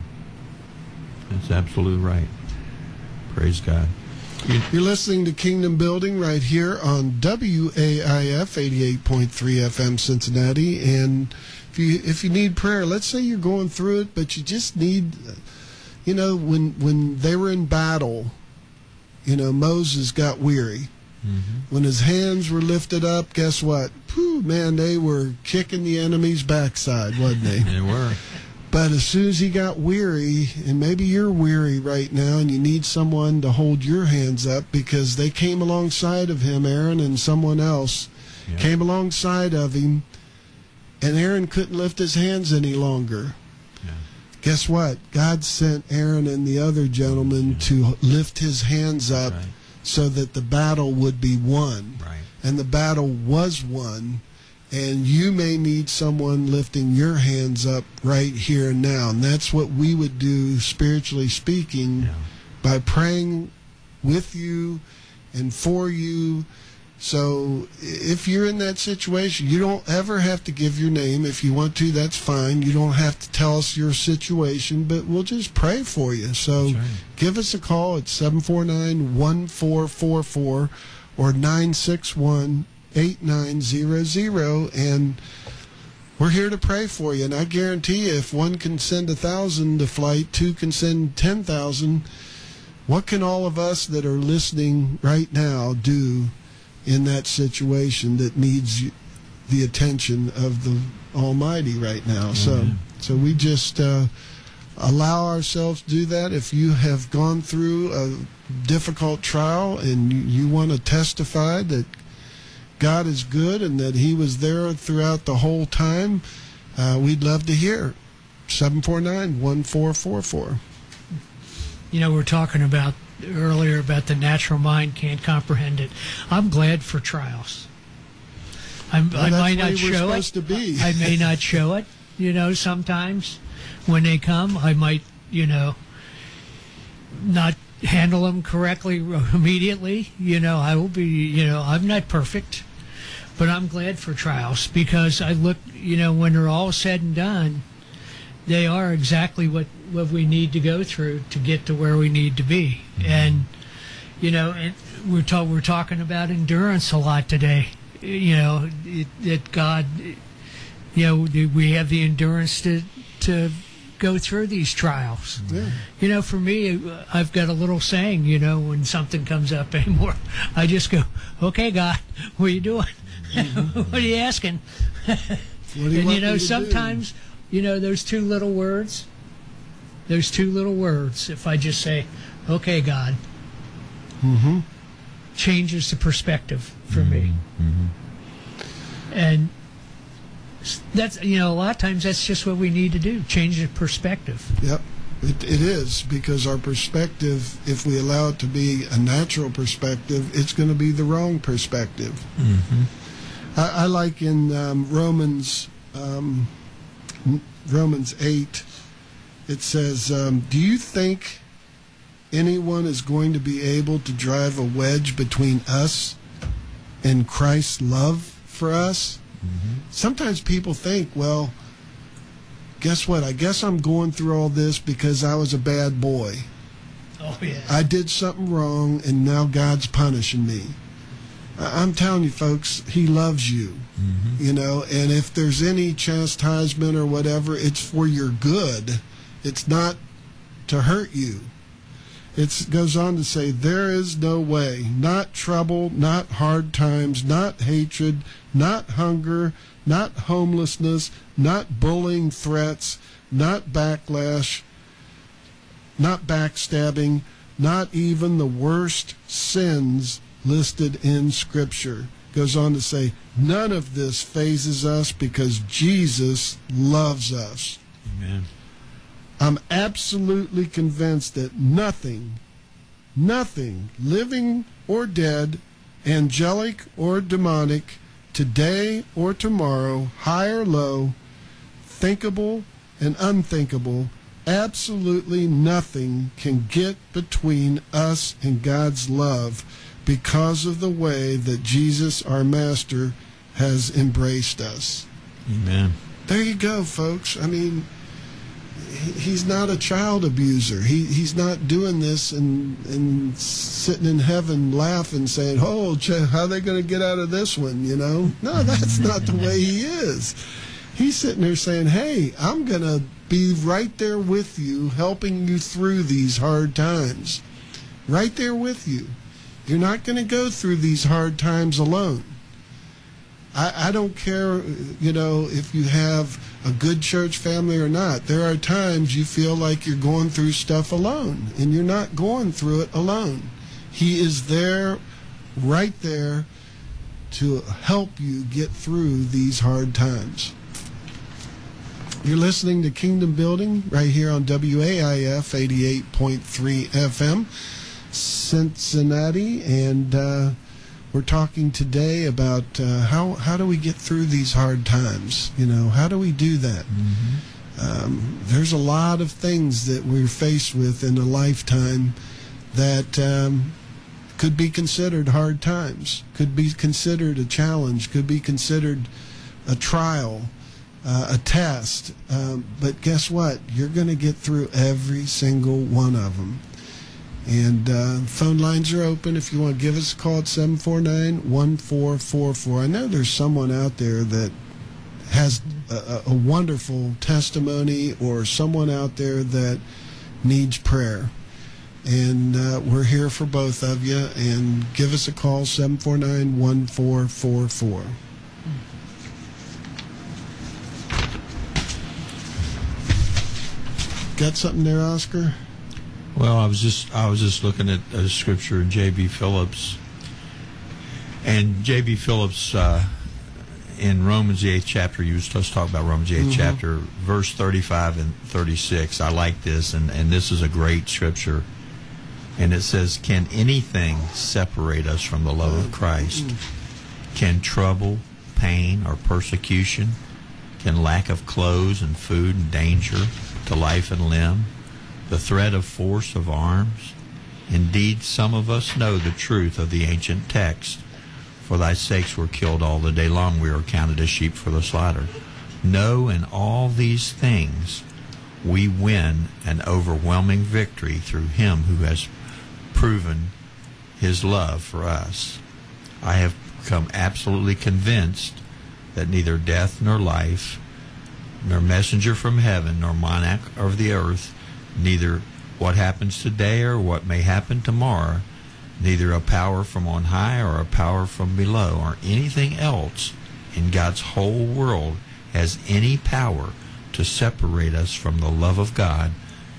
S4: That's absolutely right. Praise God.
S1: You're listening to Kingdom Building right here on W A I F eighty-eight point three F M Cincinnati. And if you if you need prayer, let's say you're going through it, but you just need, you know, when when they were in battle, you know, Moses got weary. Mm-hmm. When his hands were lifted up, guess what? Whew, man, they were kicking the enemy's backside, wasn't they?
S4: They were.
S1: But as soon as he got weary, and maybe you're weary right now and you need someone to hold your hands up, because they came alongside of him, Aaron and someone else yeah. came alongside of him, and Aaron couldn't lift his hands any longer. Yeah. Guess what? God sent Aaron and the other gentleman yeah. to lift his hands up right. so that the battle would be won.
S4: Right.
S1: And the battle was won. And you may need someone lifting your hands up right here and now. And that's what we would do, spiritually speaking, yeah. by praying with you and for you. So if you're in that situation, you don't ever have to give your name. If you want to, that's fine. You don't have to tell us your situation, but we'll just pray for you. So right. give us a call at seven four nine, one four four four. or nine six one, eight nine zero zero. And we're here to pray for you. And I guarantee you, if one can send a thousand to flight, two can send ten thousand. What can all of us that are listening right now do in that situation that needs the attention of the Almighty right now? Mm-hmm. So, so we just uh, allow ourselves to do that. If you have gone through a difficult trial and you, you want to testify that God is good and that He was there throughout the whole time, uh, we'd love to hear. seven four nine, one four four four.
S3: You know, we're talking about earlier about the natural mind can't comprehend it. I'm glad for trials. I'm,
S1: well,
S3: I
S1: that's
S3: might
S1: the
S3: not
S1: way we're
S3: show
S1: supposed
S3: it.
S1: To be.
S3: I may not show it. You know, sometimes when they come, I might, you know, not handle them correctly immediately. You know, I will be, you know, I'm not perfect, but I'm glad for trials because I look, you know, when they're all said and done, they are exactly what, what we need to go through to get to where we need to be. And, you know, it, we're, ta- we're talking about endurance a lot today. You know, it, that God, you know, we have the endurance to to go through these trials.
S1: Yeah.
S3: You know, for me, I've got a little saying, you know, when something comes up anymore, I just go, okay, God, what are you doing? What are you asking?
S1: What do you
S3: and,
S1: want
S3: you know,
S1: me to
S3: sometimes,
S1: do?
S3: you know, those two little words, those two little words, if I just say, okay, God,
S1: Mm-hmm.
S3: changes the perspective for
S4: Mm-hmm.
S3: me.
S4: Mm-hmm.
S3: And that's, you know, a lot of times that's just what we need to do, change the perspective.
S1: Yep, it, it is, because our perspective, if we allow it to be a natural perspective, it's going to be the wrong perspective.
S4: Mm-hmm.
S1: I, I like in um, Romans um, Romans eight, it says, um, do you think anyone is going to be able to drive a wedge between us and Christ's love for us?
S4: Mm-hmm.
S1: Sometimes people think, well, guess what? I guess I'm going through all this because I was a bad boy.
S3: Oh, yeah.
S1: I did something wrong, and now God's punishing me. I- I'm telling you, folks, He loves you.
S4: Mm-hmm.
S1: You know, and if there's any chastisement or whatever, it's for your good. It's not to hurt you. It goes on to say, there is no way, not trouble, not hard times, not hatred, not hunger, not homelessness, not bullying threats, not backlash, not backstabbing, not even the worst sins listed in Scripture. Goes on to say, none of this phases us because Jesus loves us.
S4: Amen.
S1: I'm absolutely convinced that nothing, nothing, living or dead, angelic or demonic, today or tomorrow, high or low, thinkable and unthinkable, absolutely nothing can get between us and God's love because of the way that Jesus, our Master, has embraced us.
S4: Amen.
S1: There you go, folks. I mean, he's not a child abuser. He he's not doing this and and sitting in heaven laughing, saying, "Oh, how are they going to get out of this one?" You know, no, that's not the way he is. He's sitting there saying, "Hey, I'm going to be right there with you, helping you through these hard times, right there with you. You're not going to go through these hard times alone." I, I don't care, you know, if you have a good church family or not. There are times you feel like you're going through stuff alone, and you're not going through it alone. He is there, right there, to help you get through these hard times. You're listening to Kingdom Building right here on W A I F eighty-eight point three F M, Cincinnati, and uh, we're talking today about uh, how how do we get through these hard times? You know, how do we do that? Mm-hmm. Um, there's a lot of things that we're faced with in a lifetime that um, could be considered hard times, could be considered a challenge, could be considered a trial, uh, a test. Um, but guess what? You're going to get through every single one of them. And uh, phone lines are open if you want to give us a call at seven four nine, one four four four. I know there's someone out there that has a, a wonderful testimony, or someone out there that needs prayer. And uh, we're here for both of you. And give us a call, seven four nine, one four four four. Got something there, Oscar?
S4: Well, I was just I was just looking at a scripture in J B. Phillips, and J B. Phillips uh, in Romans the eighth chapter. You was just talking about Romans the eighth
S1: Mm-hmm.
S4: chapter, verse thirty-five and thirty-six. I like this, and and this is a great scripture. And it says, "Can anything separate us from the love of Christ? Can trouble, pain, or persecution? Can lack of clothes and food and danger to life and limb? The threat of force of arms? Indeed, some of us know the truth of the ancient text. For thy sakes we're killed all the day long. We are counted as sheep for the slaughter. No, in all these things we win an overwhelming victory through him who has proven his love for us. I have become absolutely convinced that neither death nor life, nor messenger from heaven, nor monarch of the earth, neither what happens today or what may happen tomorrow, neither a power from on high or a power from below, or anything else in God's whole world has any power to separate us from the love of God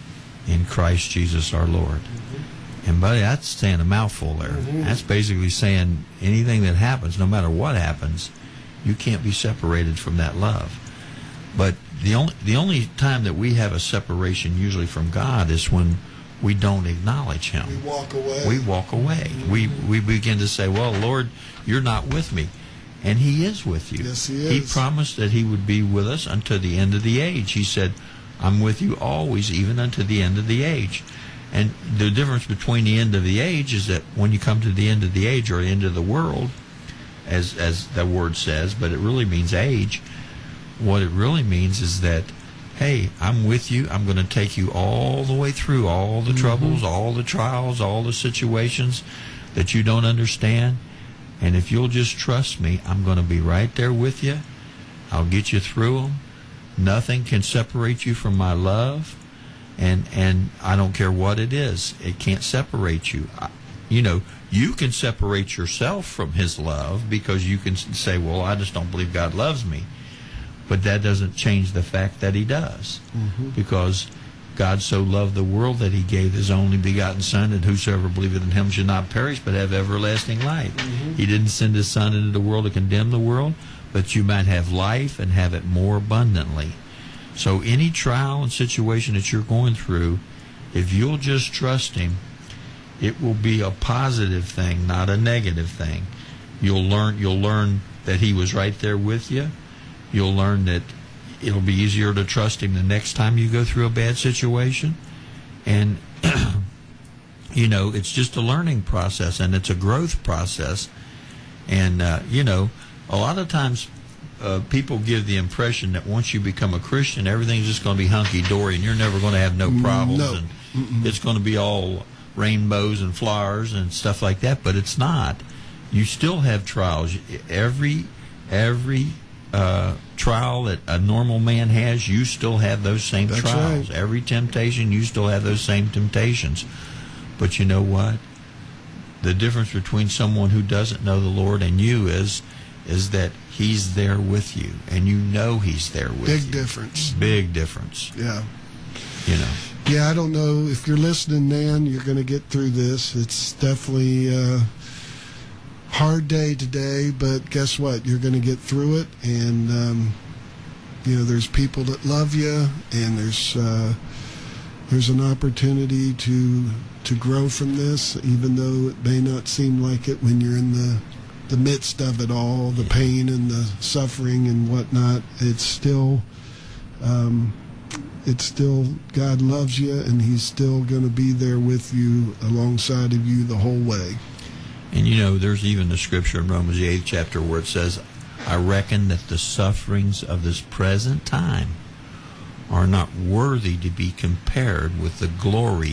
S4: in Christ Jesus our Lord." Mm-hmm. And buddy, that's saying a mouthful there. Mm-hmm. That's basically saying anything that happens, no matter what happens, you can't be separated from that love. But the only the only time that we have a separation usually from God is when we don't acknowledge him.
S1: We walk away.
S4: We walk away. Mm-hmm. We we begin to say, "Well, Lord, you're not with me." And he is with you.
S1: Yes, he is.
S4: He promised that he would be with us unto the end of the age. He said, "I'm with you always, even unto the end of the age." And the difference between the end of the age is that when you come to the end of the age, or the end of the world, as as the word says, but it really means age, what it really means is that, hey, I'm with you. I'm going to take you all the way through all the mm-hmm. troubles, all the trials, all the situations that you don't understand. And if you'll just trust me, I'm going to be right there with you. I'll get you through them. Nothing can separate you from my love. And and I don't care what it is. It can't separate you. I, you know, you can separate yourself from his love because you can say, well, I just don't believe God loves me. But that doesn't change the fact that he does. Mm-hmm. Because God so loved the world that he gave his only begotten Son, that whosoever believeth in him should not perish but have everlasting life. Mm-hmm. He didn't send his Son into the world to condemn the world, but you might have life and have it more abundantly. So any trial and situation that you're going through, if you'll just trust him, it will be a positive thing, not a negative thing. You'll learn you'll learn that he was right there with you. You'll learn that it'll be easier to trust him the next time you go through a bad situation. And, you know, it's just a learning process, and it's a growth process. And, uh, you know, a lot of times uh, people give the impression that once you become a Christian, everything's just going to be hunky-dory and you're never going to have no problems.
S1: No.
S4: And
S1: Mm-mm.
S4: it's going to be all rainbows and flowers and stuff like that, but it's not. You still have trials. Every, every... Uh, trial that a normal man has, you still have those same
S1: That's
S4: trials.
S1: right.
S4: Every temptation, you still have those same temptations. But you know what? The difference between someone who doesn't know the Lord and you is is that he's there with you, and you know he's there with
S1: Big
S4: you.
S1: difference.
S4: Big difference.
S1: Yeah.
S4: You know.
S1: Yeah, I don't know. If you're listening, Nan, you're going to get through this. It's definitely a hard day today, but guess what? You're going to get through it, and, um, you know, there's people that love you, and there's uh, there's an opportunity to to grow from this, even though it may not seem like it when you're in the the midst of it all, the pain and the suffering and whatnot. It's still, um, it's still, God loves you, and he's still going to be there with you, alongside of you the whole way.
S4: And you know, there's even the scripture in Romans the eighth chapter where it says, I reckon that the sufferings of this present time are not worthy to be compared with the glory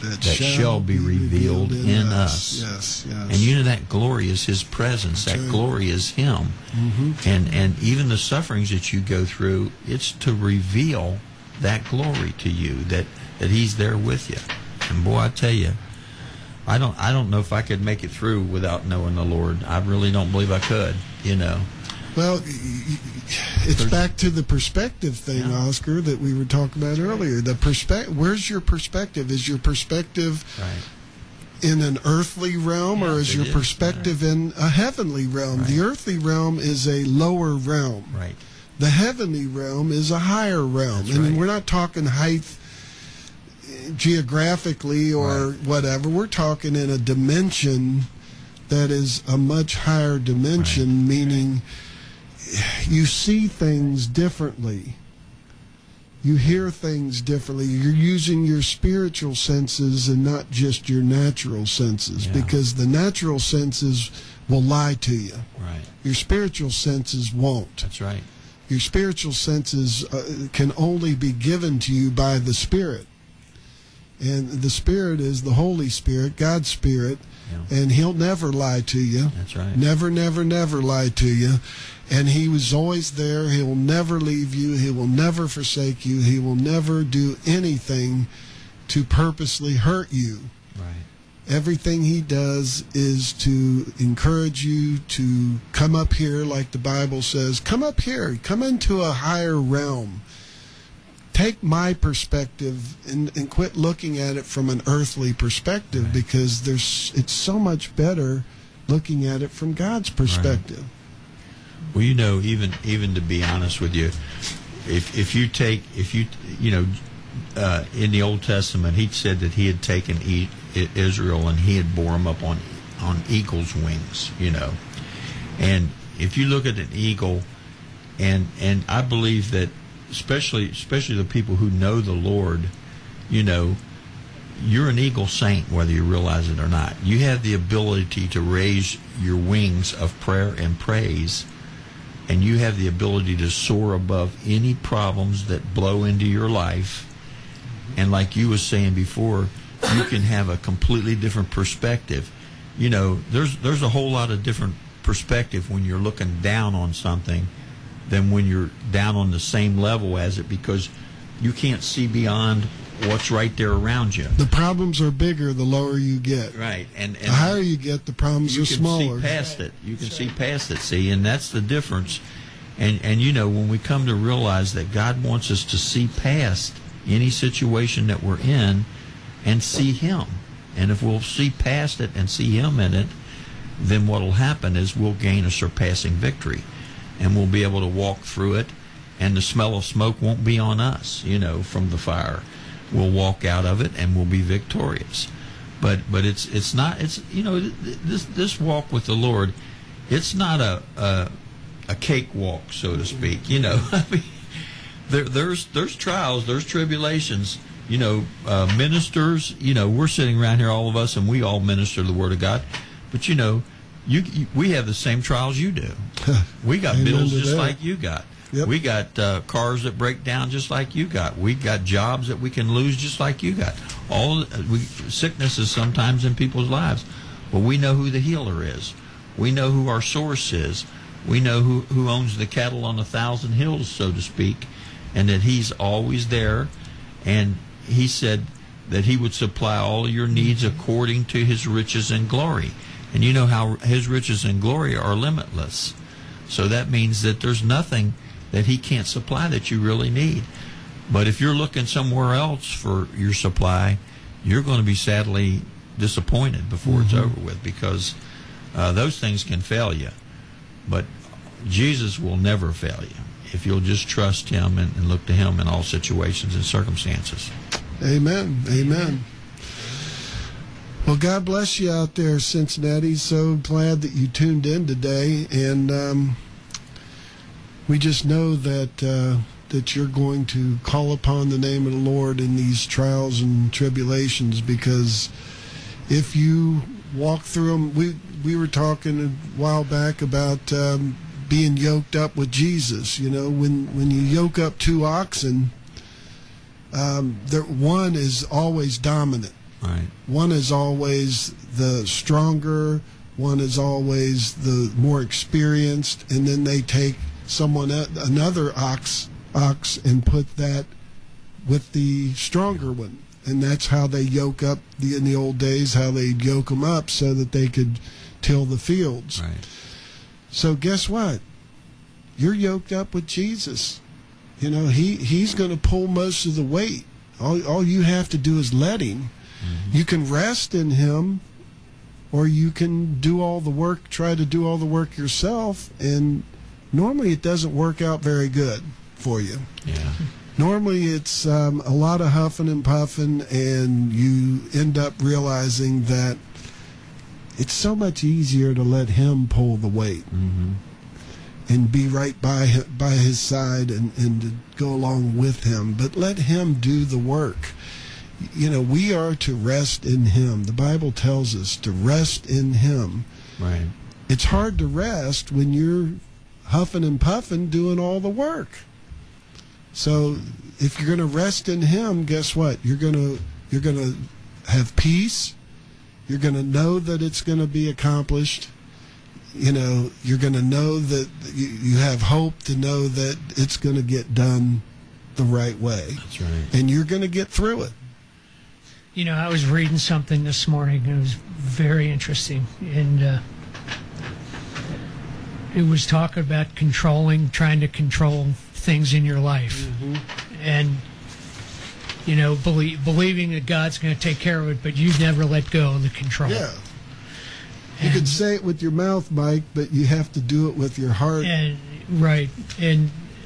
S4: that shall be revealed in us.
S1: Yes, yes.
S4: And you know that glory is His presence.
S1: That's
S4: that
S1: right.
S4: glory is Him.
S1: Mm-hmm.
S4: And and even the sufferings that you go through, it's to reveal that glory to you, that, that He's there with you. And boy, I tell you, I don't I don't know if I could make it through without knowing the Lord. I really don't believe I could, you know.
S1: Well, y- y- it's
S4: There's-
S1: back to the perspective thing,
S4: Yeah.
S1: Oscar, that we were talking about earlier. The perspe- Where's your perspective? Is your perspective
S4: Right.
S1: in an earthly realm, or
S4: Yes,
S1: is
S4: it
S1: your
S4: is.
S1: perspective in a heavenly realm?
S4: Right.
S1: The earthly realm is a lower realm.
S4: Right.
S1: The heavenly realm is a higher realm.
S4: That's
S1: and
S4: right.
S1: we're not talking height eh, geographically or
S4: Right.
S1: whatever. We're talking in a dimension that is a much higher dimension, meaning you see things differently. You hear things differently. You're using your spiritual senses and not just your natural senses,
S4: Yeah.
S1: because the natural senses will lie to you.
S4: Right.
S1: Your spiritual senses won't.
S4: That's right.
S1: Your spiritual senses uh, can only be given to you by the Spirit. And the Spirit is the Holy Spirit, God's Spirit,
S4: Yeah.
S1: and He'll never lie to you.
S4: That's right.
S1: Never, never, never lie to you. And He was always there. He will never leave you. He will never forsake you. He will never do anything to purposely hurt you.
S4: Right.
S1: Everything He does is to encourage you to come up here, like the Bible says. Come up here. Come into a higher realm. Take my perspective and, and quit looking at it from an earthly perspective,
S4: Right.
S1: because there's it's so much better looking at it from God's perspective.
S4: Well, you know, even even to be honest with you, if if you take if you you know, uh, in the Old Testament, He said that He had taken e- Israel and He had bore them up on on eagle's wings. You know, and if you look at an eagle, and and I believe that especially especially the people who know the Lord, you know, you're an eagle saint whether you realize it or not. You have the ability to raise your wings of prayer and praise. And you have the ability to soar above any problems that blow into your life. And like you was saying before, you can have a completely different perspective. You know, there's there's a whole lot of different perspective when you're looking down on something than when you're down on the same level as it, because you can't see beyond what's right there around you.
S1: The problems are bigger the lower you get.
S4: Right. And, and
S1: The higher you get, the problems
S4: you
S1: are
S4: can
S1: smaller.
S4: see past it. You can see past it, see, and that's the difference. And and you know, when we come to realize that God wants us to see past any situation that we're in and see Him, and if we'll see past it and see Him in it, then what will happen is we'll gain a surpassing victory, and we'll be able to walk through it, and the smell of smoke won't be on us, you know, from the fire. We'll walk out of it and we'll be victorious. But but it's it's not it's you know this this walk with the Lord, it's not a a, a cakewalk, so to speak. You know, I mean, there there's there's trials, there's tribulations. You know, uh, ministers. You know, we're sitting around here, all of us, and we all minister the Word of God. But you know, you, you we have the same trials you do. We got
S1: Amen
S4: bills
S1: to
S4: just
S1: that.
S4: like you got.
S1: Yep.
S4: We got uh, cars that break down just like you got. We got jobs that we can lose just like you got. All we, sickness is sometimes in people's lives, but we know who the healer is. We know who our source is. We know who, who owns the cattle on a thousand hills, so to speak, and that He's always there. And He said that He would supply all of your needs according to His riches and glory. And you know how His riches and glory are limitless. So that means that there's nothing that He can't supply that you really need. But if you're looking somewhere else for your supply, you're going to be sadly disappointed before
S1: Mm-hmm.
S4: it's over with, because uh, those things can fail you. But Jesus will never fail you if you'll just trust Him and, and look to Him in all situations and circumstances.
S1: Amen. Amen. Well, God bless you out there, Cincinnati. So glad that you tuned in today, and um, we just know that uh, that you're going to call upon the name of the Lord in these trials and tribulations, because if you walk through them, we we were talking a while back about um, being yoked up with Jesus. You know, when when you yoke up two oxen, um, there, one is always dominant.
S4: Right.
S1: One is always the stronger, one is always the more experienced, and then they take someone e- another ox ox and put that with the stronger one. And that's how they yoke up the in the old days, how they'd yoke them up so that they could till the fields.
S4: Right.
S1: So guess what? You're yoked up with Jesus. You know, he, he's going to pull most of the weight. All, all you have to do is let him. Mm-hmm. You can rest in him, or you can do all the work, try to do all the work yourself, and normally it doesn't work out very good for you.
S4: Yeah.
S1: Normally it's um, a lot of huffing and puffing, and you end up realizing that it's so much easier to let him pull the weight.
S4: Mm-hmm.
S1: And be right by hi- by his side and, and to go along with him. But let him do the work. You know, we are to rest in him. The Bible tells us to rest in him.
S4: Right.
S1: It's hard to rest when you're huffing and puffing doing all the work. So if you're going to rest in him, guess what? You're going to you're going to have peace. You're going to know that it's going to be accomplished. You know, you're going to know that you, you have hope to know that it's going to get done the right way.
S4: That's right.
S1: And you're going to get through it.
S3: You know, I was reading something this morning, and it was very interesting. And uh, it was talking about controlling, trying to control things in your life. Mm-hmm. And, you know, believe, believing that God's going to take care of it, but you never let go of the control.
S1: Yeah. You could say it with your mouth, Mike, but you have to do it with your heart.
S3: And right, and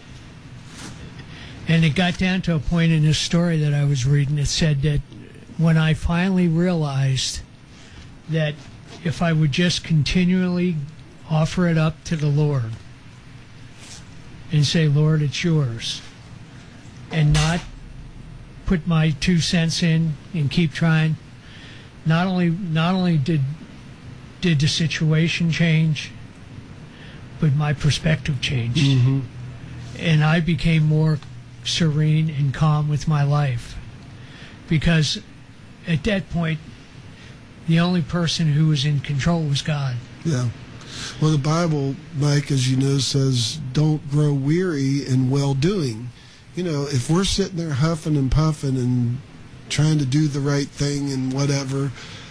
S3: and it got down to a point in this story that I was reading. It said that when I finally realized that if I would just continually offer it up to the Lord and say, "Lord, it's yours," and not put my two cents in and keep trying, not only not only did did the situation change, but my perspective changed.
S1: Mm-hmm.
S3: And I became more serene and calm with my life. Because at that point, the only person who was in control was God.
S1: Yeah. Well, the Bible, Mike, as you know, says, don't grow weary in well-doing. You know, if we're sitting there huffing and puffing and trying to do the right thing and whatever,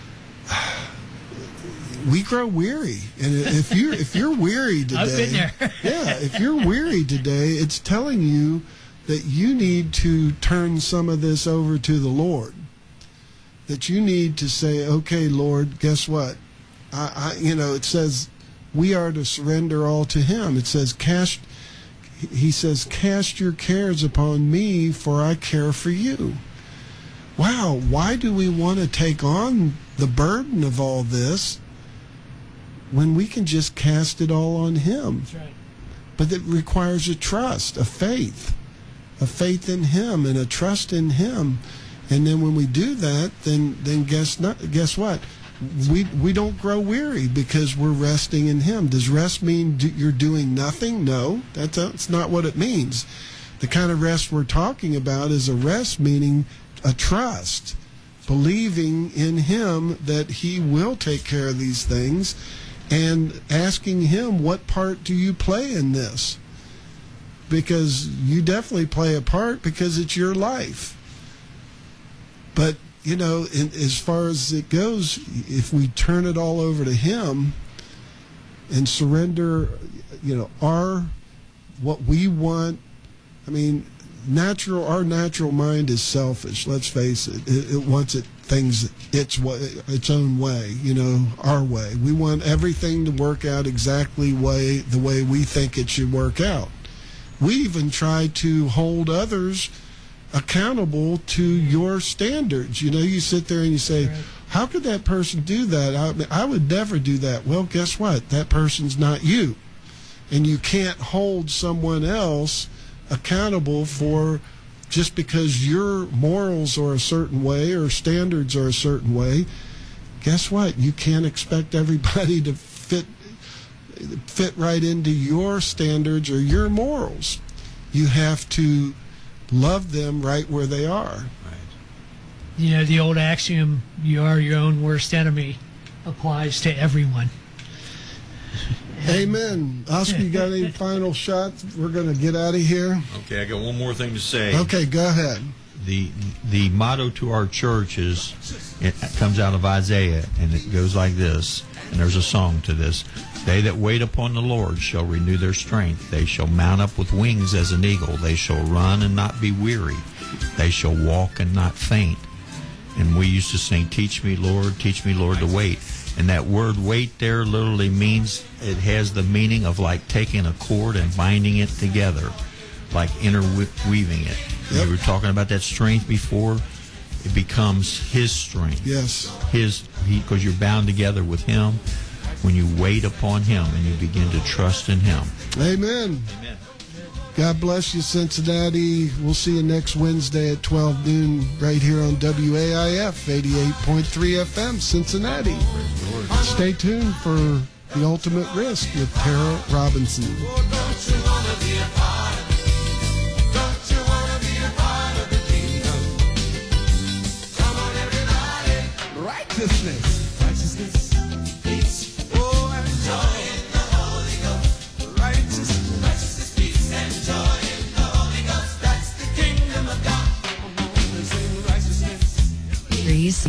S1: we grow weary. And if you're if you're weary today,
S3: I've been there.
S1: yeah, if you're weary today, it's telling you that you need to turn some of this over to the Lord. That you need to say, okay, Lord, guess what? I, I you know, it says we are to surrender all to him. It says cast he says, cast your cares upon me, for I care for you. Wow, why do we want to take on the burden of all this when we can just cast it all on him?
S3: That's right.
S1: But it requires a trust, a faith, a faith in him and a trust in him. And then when we do that, then then guess not guess what? We we don't grow weary because we're resting in him. Does rest mean do, you're doing nothing? No, that's, that's not what it means. The kind of rest we're talking about is a rest meaning a trust, believing in him that he will take care of these things, and asking him, what part do you play in this? Because you definitely play a part because it's your life. But, you know, in, as far as it goes, if we turn it all over to him and surrender, you know, our, what we want, I mean, natural, our natural mind is selfish, let's face it. It, it wants it things its way, its own way, you know, our way. We want everything to work out exactly way the way we think it should work out. We even try to hold others accountable to your standards. You know, you sit there and you say, right, how could that person do that? I, I would never do that. Well, guess what? That person's not you. And you can't hold someone else accountable for just because your morals are a certain way or standards are a certain way. Guess what? You can't expect everybody to fit fit right into your standards or your morals. You have to love them right where they are.
S4: Right.
S3: you know, the old axiom, you are your own worst enemy, applies to everyone.
S1: Amen. Oscar, you got any final shots? We're going to get out of here.
S4: Okay, I got one more thing to say.
S1: Okay, go ahead.
S4: The the motto to our church is, it comes out of Isaiah, and it goes like this, and there's a song to this. They that wait upon the Lord shall renew their strength. They shall mount up with wings as an eagle. They shall run and not be weary. They shall walk and not faint. And we used to sing, teach me, Lord, teach me, Lord, to wait. And that word wait there literally means, it has the meaning of like taking a cord and binding it together, like interweaving it.
S1: Yep.
S4: We were talking about that strength before. It becomes His strength.
S1: Yes.
S4: His, because you're bound together with Him when you wait upon Him and you begin to trust in Him.
S1: Amen.
S4: Amen.
S1: God bless you, Cincinnati. We'll see you next Wednesday at twelve noon right here on W A I F eighty-eight point three F M, Cincinnati. Stay tuned for The Ultimate Risk with Tara Robinson.
S2: Oh, don't you wanna be a part of it? Don't you wanna be a part of the kingdom? Come on, everybody. Righteousness. Righteousness.